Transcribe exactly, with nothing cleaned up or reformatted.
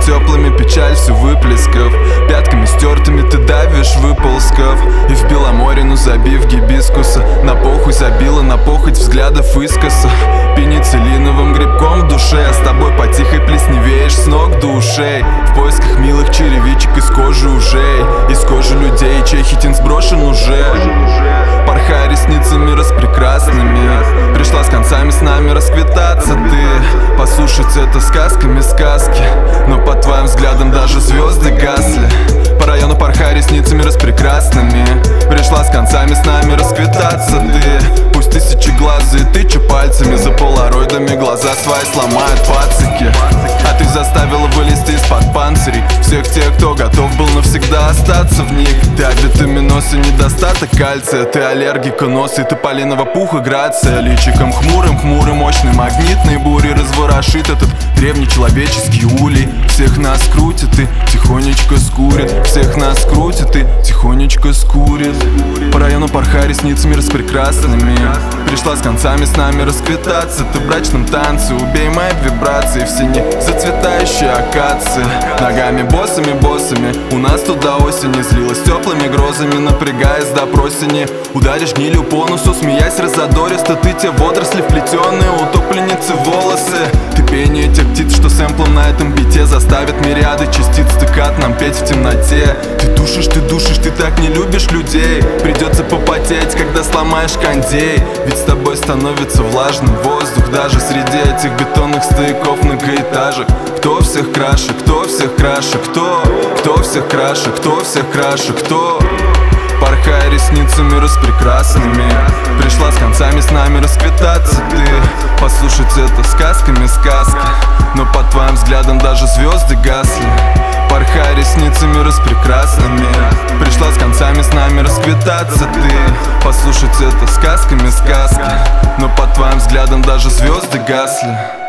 теплыми, печаль всю выплескав. Пятками стертыми ты давишь, выползков. И в Беломорину забив гибискуса. На похуй забила, на похоть взглядов искоса. Пенициллиновым грибком в душе, а с тобой по тихой плесневеешь с ног до ушей. В поисках милых черевичек из кожи ужей, из кожи людей, чей хитин сброшен уже. Порхая ресницами распрекрасными, пришла с концами с нами расквитаться ты. Послушать это сказками сказки, но под твоим взглядом даже звезды гасли. По району порхая ресницами распрекрасными, пришла с концами с нами расквитаться ты. Пусть тысячи глазы тычу пальцами, за полароидами глаза свои сломают пацики. А ты заставила вылезти из-под панцирей всех тех, кто готов был навсегда остаться в них. Ты авитаминоз и недостаток кальция, ты аллергик и нос и тополиного пуха грация. Личиком хмурым, хмурый, мощный магнитной бури разворошит этот древний человеческий улей. Всех нас крутит и тихонечко скурит, всех нас крутит и тихонечко скурит. По району порхая ресницами распрекрасными, пришла с концами с нами расквитаться ты в брачном танце. Убей мои вибрации в сине зацветающие акации. Ногами боссами, боссами у нас туда осень излилась теплыми грозами, напрягаясь до просени. Ударишь гнилью по носу, смеясь разодористо, ты те водоросли вплетенные, утопленницы волосы. Ты пение тех птиц, что сэмплом на этом бите заставит мириады частиц стыкат нам петь в темноте. Ты душишь, ты душишь, ты так не любишь людей. Придется попотеть, когда сломаешь кондей. Ведь с тобой становится влажным воздух даже среди этих бетонных стояков многоэтажек. Кто всех краше, кто всех краше, кто? Кто всех краше, кто всех краше, кто? Порхая ресницами распрекрасными, пришла с концами с нами расквитаться ты. Послушать это сказками сказки, но под твоим взглядом даже звезды гасли. Порхая ресницами распрекрасными, пришла с концами с нами расквитаться ты. Послушать это сказками сказки, но под твоим взглядом даже звезды гасли.